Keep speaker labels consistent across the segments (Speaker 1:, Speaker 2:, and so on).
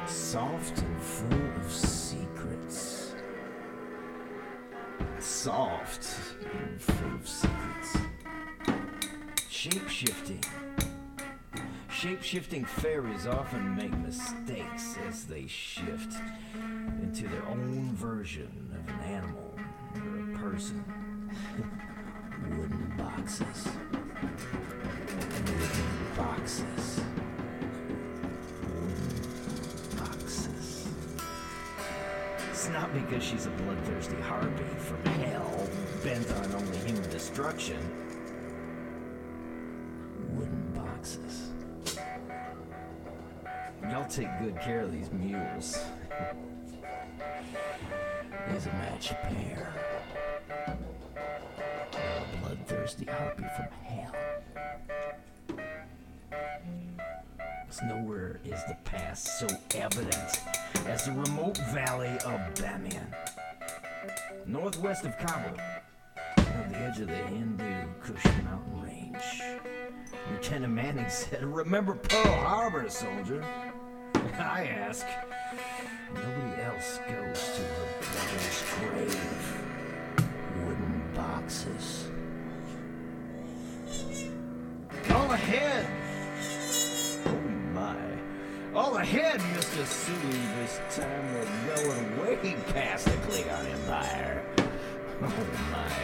Speaker 1: Soft and full of secrets. Soft and full of secrets. Shape-shifting. Shape-shifting fairies often make mistakes as they shift into their own version of an animal or a person. Wooden boxes. Wooden boxes. Wooden boxes. It's not because she's a bloodthirsty harpy from hell, bent on only human destruction. Wooden boxes. Y'all take good care of these mules. There's a matched pair. A bloodthirsty harpy from hell. As nowhere is the past so evident as the remote valley of Bamiyan, northwest of Kabul, on the edge of the Hindu Kush mountain range. Lieutenant Manning said, "Remember Pearl Harbor, soldier?" I ask, nobody else goes to her brother's grave. Wooden boxes. All ahead! Oh my. All ahead, Mr. Sui. This time we're going way past the Klingon Empire. Oh my.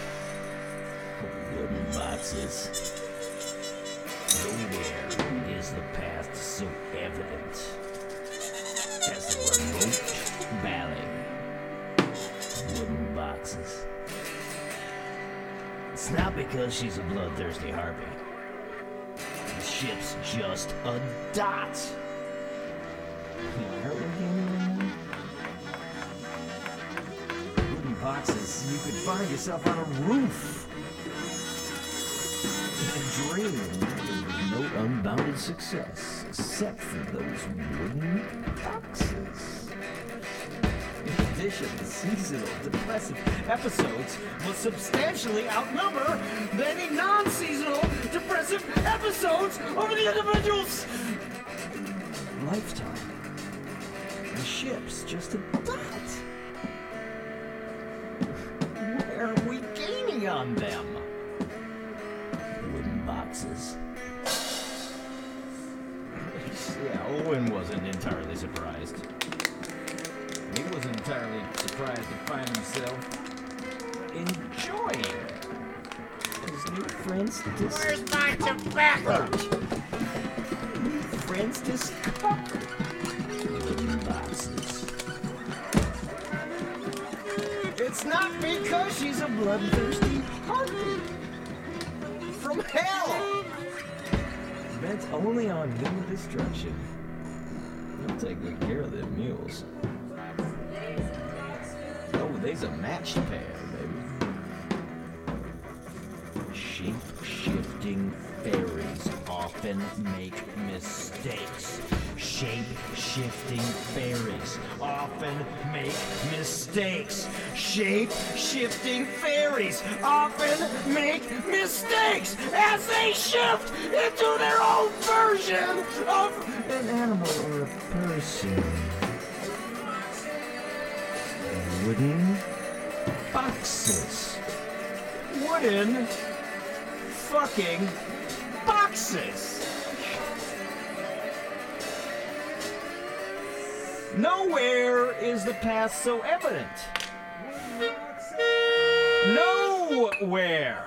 Speaker 1: Wooden boxes. Nowhere is the past so evident as the remote valley. Wooden boxes. It's not because she's a bloodthirsty harpy. The ship's just a dot. Wooden boxes, you could find yourself on a roof. A dream. No unbounded success, except for those wooden boxes. In addition, the seasonal depressive episodes will substantially outnumber the any non-seasonal depressive episodes over the individual's lifetime. The ship's just a dot. Where are we gaining on them? Wooden boxes. Yeah, Owen wasn't entirely surprised. He wasn't entirely surprised to find himself enjoying his new friend's
Speaker 2: Where's my tobacco?
Speaker 1: New friend's discovered. Wooden boxes. It's not because she's a bloodthirsty harpy from hell, bent only on human destruction. They'll take good care of them mules. Oh, they's a matched pair, baby. Shape-shifting fairies often make mistakes. Shape-shifting fairies often make mistakes. Shape-shifting fairies often make mistakes as they shift into their own version of an animal or a person. Wooden boxes. Wooden fucking boxes. Nowhere is the past so evident. Nowhere.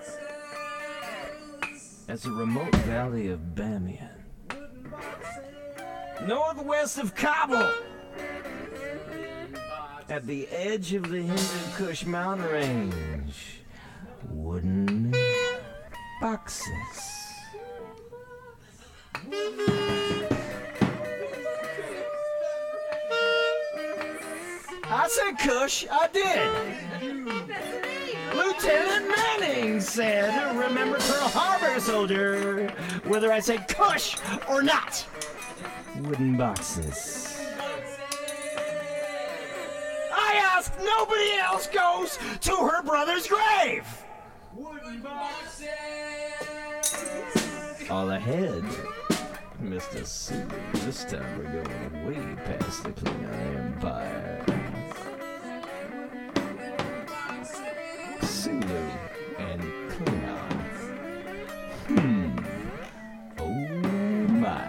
Speaker 1: As the remote valley of Bamiyan, northwest of Kabul, at the edge of the Hindu Kush mountain range, wooden boxes. I said Kush, I did. Lieutenant Manning said, "Remember Pearl Harbor, soldier," whether I said Kush or not. Wooden boxes. I ask, nobody else goes to her brother's grave. Wooden boxes. All ahead, Mr. Super. This time we're going way past against the Klingon Empire. Sulu and Klingon. Oh my.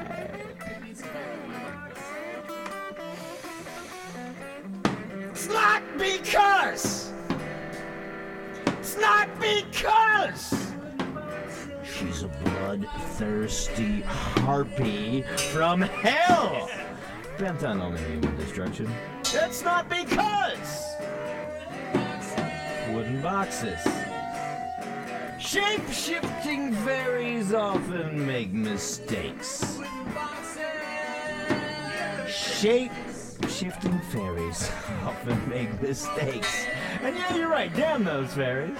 Speaker 2: It's not because! It's not because!
Speaker 1: She's a bloodthirsty harpy from hell! Bent on only human destruction.
Speaker 2: It's not because!
Speaker 1: Wooden boxes. Shape-shifting fairies often make mistakes. Shape-shifting fairies often make mistakes. And yeah, you're right, damn those fairies.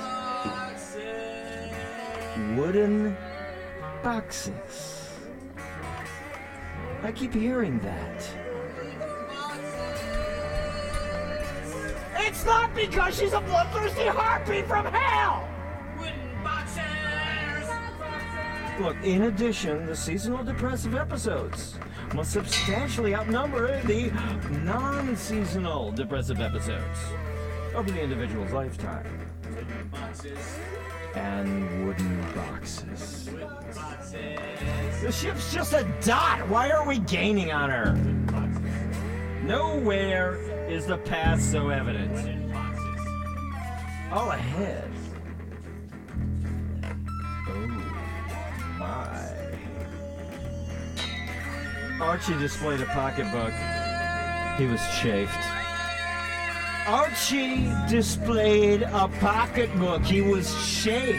Speaker 1: Wooden boxes. I keep hearing that.
Speaker 2: It's not because she's a bloodthirsty harpy from hell!
Speaker 1: Look, in addition, the seasonal depressive episodes must substantially outnumber the non-seasonal depressive episodes over the individual's lifetime. And wooden boxes. The ship's just a dot. Why are we gaining on her? Nowhere is the past so evident. All ahead. Oh my. Archie displayed a pocketbook. He was chafed. Archie displayed a pocketbook. He was chafed.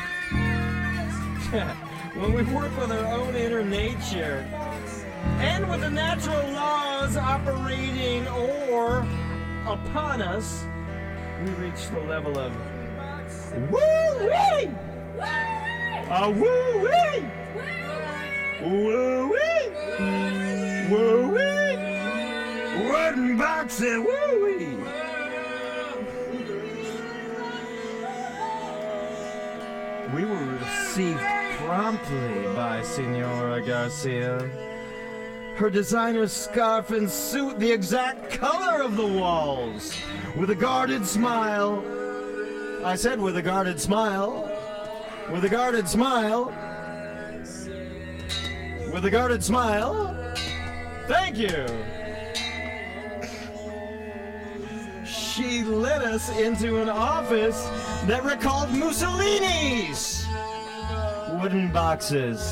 Speaker 1: When we work with our own inner nature and with the natural laws operating or upon us, we reach the level of woo-wee! Woo-wee! Woo-wee! Woo-wee! Wooden boxes, woo-wee! We were received promptly by Senora Garcia. Her designer scarf and suit the exact color of the walls. With a guarded smile. I said with a guarded smile. With a guarded smile. With a guarded smile. Thank you. She led us into an office that recalled Mussolini's. Wooden boxes.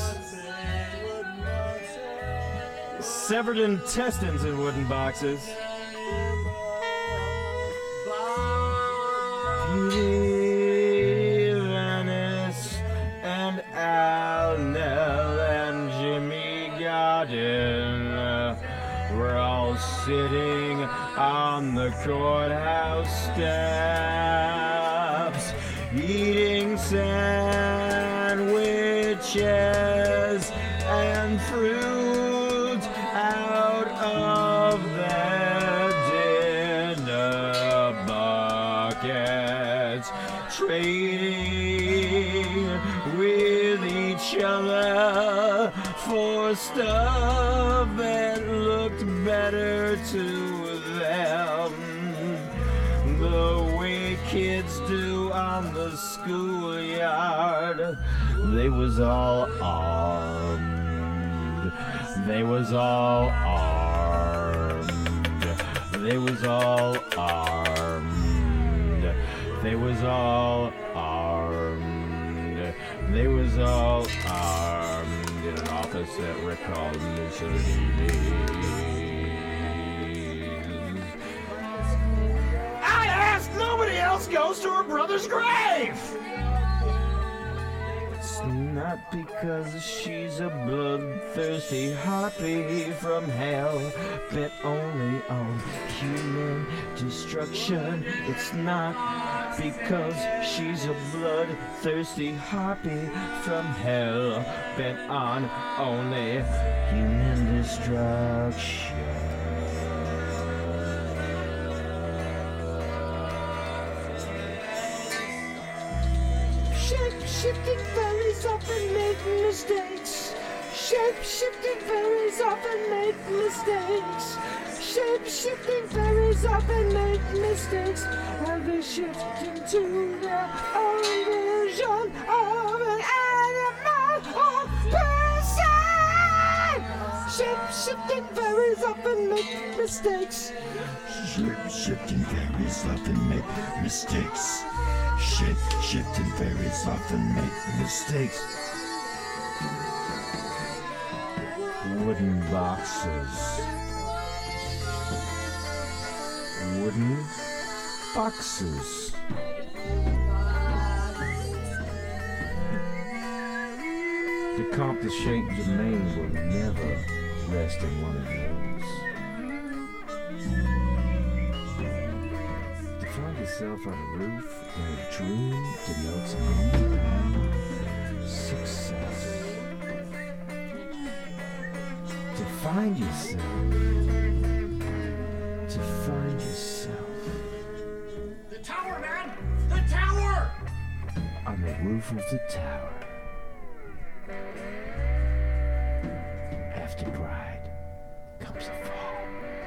Speaker 1: Severed intestines in wooden boxes. Beauty, Venice, and Alnell and Jimmy Garden were all sitting on the courthouse steps, eating sandwiches and fruit out of their dinner buckets, trading with each other for stuff that looked better to them, the way kids do on the schoolyard. They was all armed. They was all armed. They was all armed. They was all armed. They was all armed in an office that recalled Mussolini.
Speaker 2: I asked, nobody else goes to her brother's grave!
Speaker 1: It's not because she's a bloodthirsty harpy from hell, bent only on human destruction. It's not because she's a bloodthirsty harpy from hell, bent on only human destruction.
Speaker 2: Shape-shifting fairies often make mistakes. Shape-shifting fairies often make mistakes.
Speaker 3: Shape-shifting fairies often make mistakes, and they shift into their own version of an animal or person. Shape-shifting fairies often make mistakes.
Speaker 1: Shape-shifting fairies often make mistakes. Shape-shifting fairies often make mistakes. Wooden boxes. Wooden boxes. The compass-shaped domain will never rest in one of those. To find yourself on a roof in a dream denotes only success. To find yourself.
Speaker 2: The tower, man! The tower!
Speaker 1: On the roof of the tower. After pride comes a fall.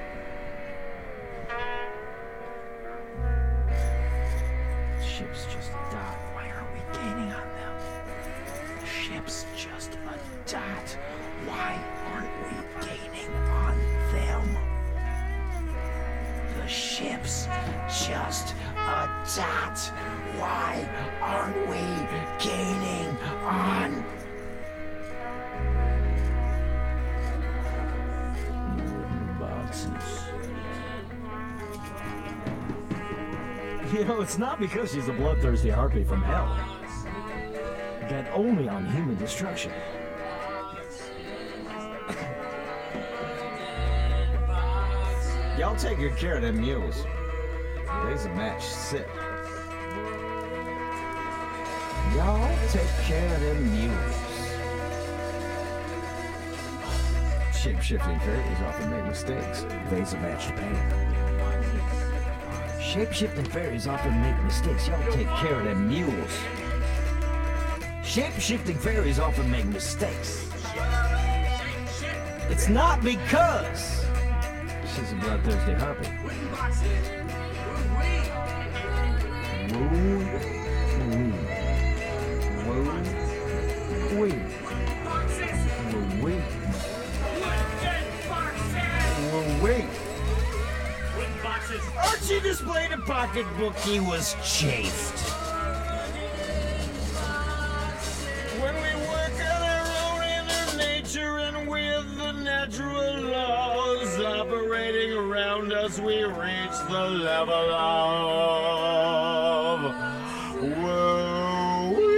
Speaker 1: Ship's just a dot. Why aren't we gaining on them? The ship's just a dot. Why aren't we gaining on them? The ship's just a dot. Why aren't we gaining on wooden boxes?
Speaker 4: You know, it's not because she's a bloodthirsty harpy from hell. Bent only on human destruction.
Speaker 5: Y'all take good care of them mules. They's a match sick.
Speaker 1: Y'all take care of them mules.
Speaker 5: Shape-shifting fairies often make mistakes. They's a match to pain.
Speaker 1: Shape-shifting fairies often make mistakes. Y'all take care of them mules. Shape-shifting fairies often make mistakes. It's not because she's a bloodthirsty harpy. Woo-wee. Woo-wee. Woo-wee. Woo-wee. Archie displayed a pocketbook. He was chafed.
Speaker 2: When we work on our own inner nature and with the natural laws operating around us, we reach the level of woo-wee.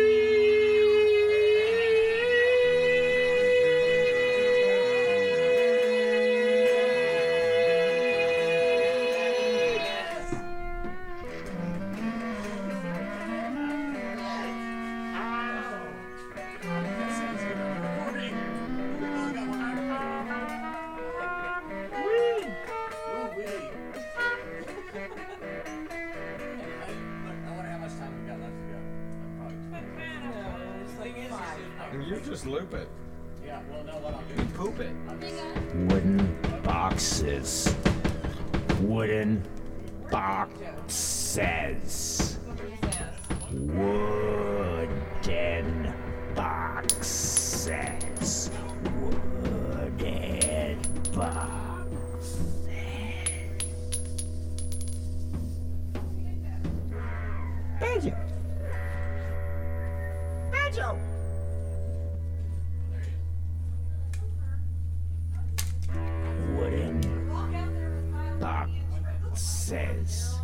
Speaker 5: You just loop it. Yeah, well, no, what I'll do. You poop it.
Speaker 1: Wooden boxes. Wooden boxes. Wooden boxes. Wooden boxes. Banjo. Banjo. Wooden boxes.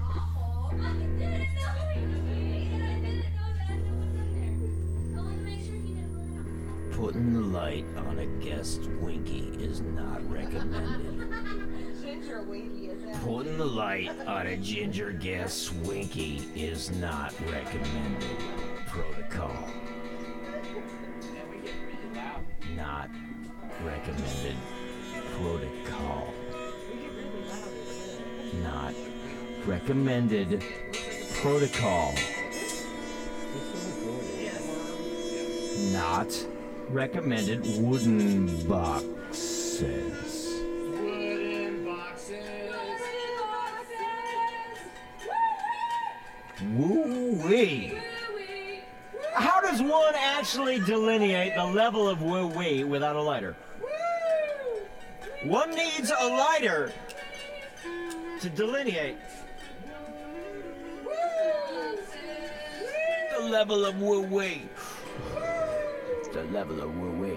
Speaker 1: Putting the light on a guest Winky is not recommended. Putting the light on a ginger guest Winky is not recommended. Protocol. Not recommended. Protocol. Not recommended. Protocol. Not recommended. Wooden boxes.
Speaker 2: Wooden boxes.
Speaker 4: Woo-wee. How does one actually delineate the level of woo-wee without a lighter? One needs a lighter to delineate the level of woo-wee. The level of woo-wee.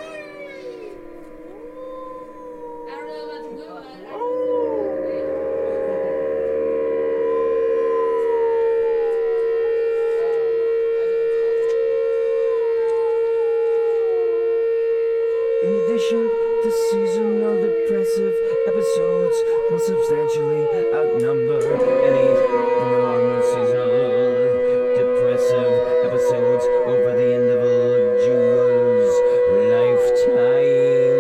Speaker 1: In addition, this season of depressive episodes will substantially outnumber any normal season depressive episodes over the individual's lifetime.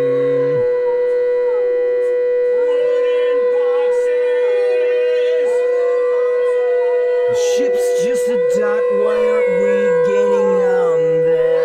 Speaker 1: The ship's just a dot, why aren't we getting on them?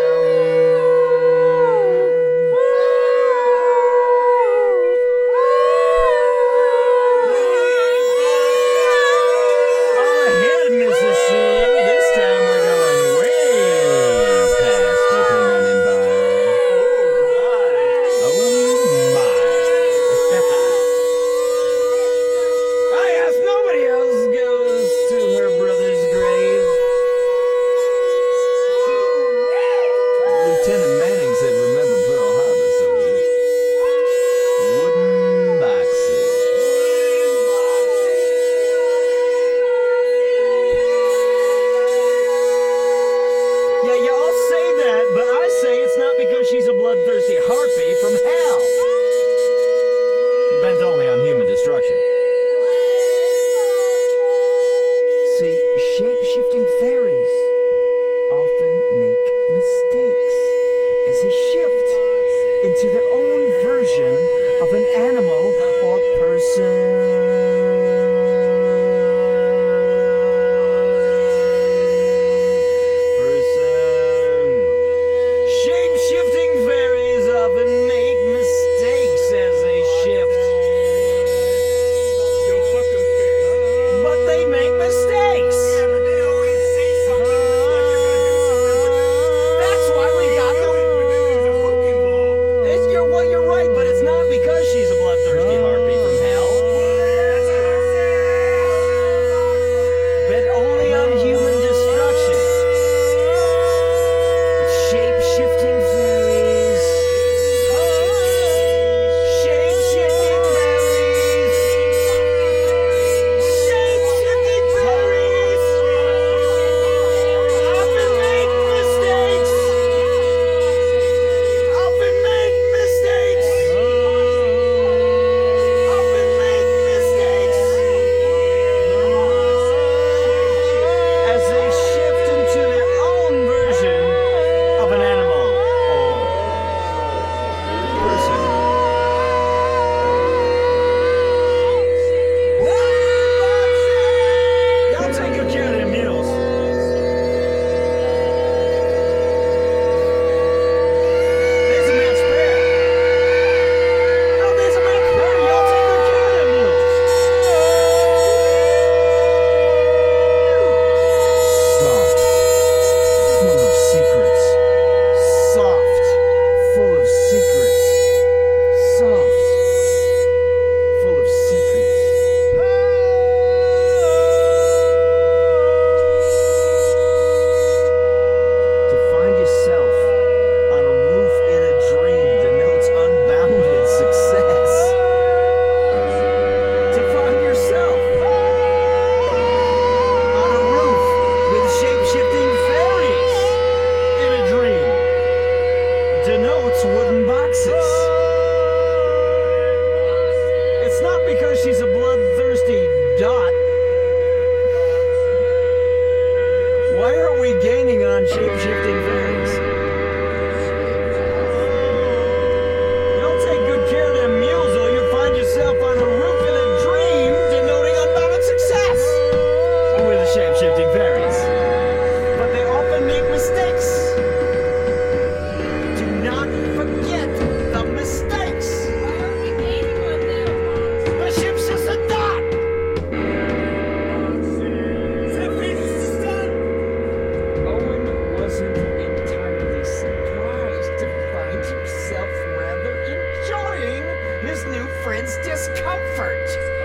Speaker 1: comfort.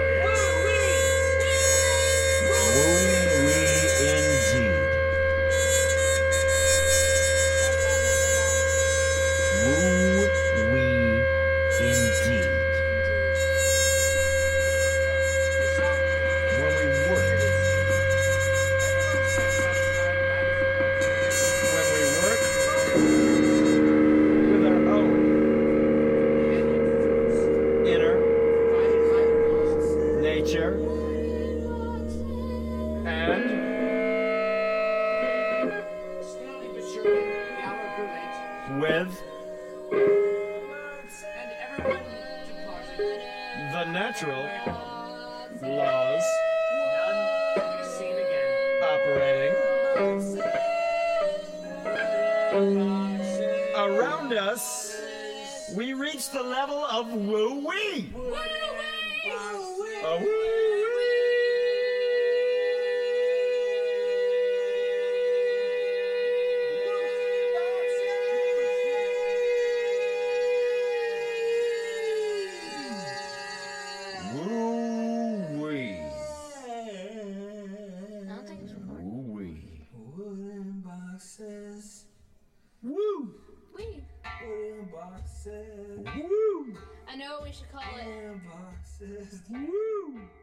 Speaker 1: Woo-wee indeed. Woo-wee indeed. When we work with our own inner nature and with the natural laws operating around us, we reach the level of woo-wee. A woo-wee.
Speaker 6: I don't think it's recording.
Speaker 1: Woo-wee.
Speaker 7: Wooden boxes.
Speaker 1: Woo.
Speaker 6: Wee.
Speaker 7: Wooden boxes.
Speaker 1: Woo.
Speaker 6: I know what we should call it.
Speaker 7: Wooden boxes.
Speaker 1: Woo.